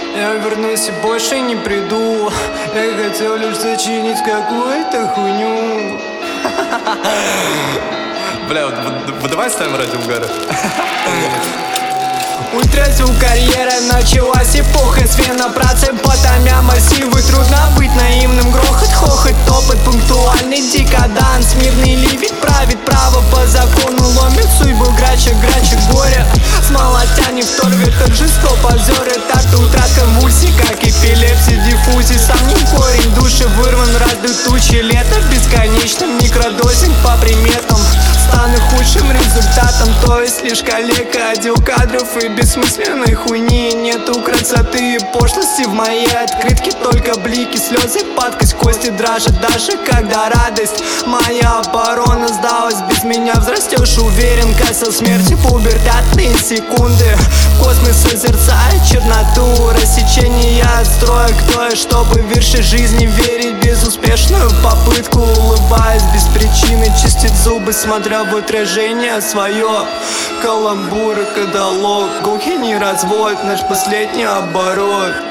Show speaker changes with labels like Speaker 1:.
Speaker 1: Я вернусь и больше не приду. Я хотел лишь зачинить какую-то хуйню.
Speaker 2: Бля, вот давай ставим ради угара.
Speaker 1: Утратил карьера, началась эпоха смена процентами массивы. Трудно быть наивным, грохот, хохот, топот, пунктуальный декаданс. Мирный ливень правит, право по закону ломит судьбу грачек, горя. Смола тянет в торве, торжество, позоры, тату-трат, конвульсии, как эпилепсия, диффузии. Сам не корень, души вырван, раздут тучи. Лето бесконечным, микродозинг по приметам. Стану худшим результатом, то есть лишь коллега, отдел кадров и бессмысленной хуйни. Нету красоты и пошлости в моей открытке, только блики, слезы, падкость, кости дрожат даже когда радость. Моя оборона сдалась, без меня взрастешь, уверен, касса смерти, пубертатные секунды. Космос созерцает черноту, рассечение от строя, кто я, чтобы вершить жизни верить, безуспешную попытку. Улыбаясь без причины, чистит зубы, смотря в отражение свое. Каламбуры, каталог, глухий не развод, наш последний оборот.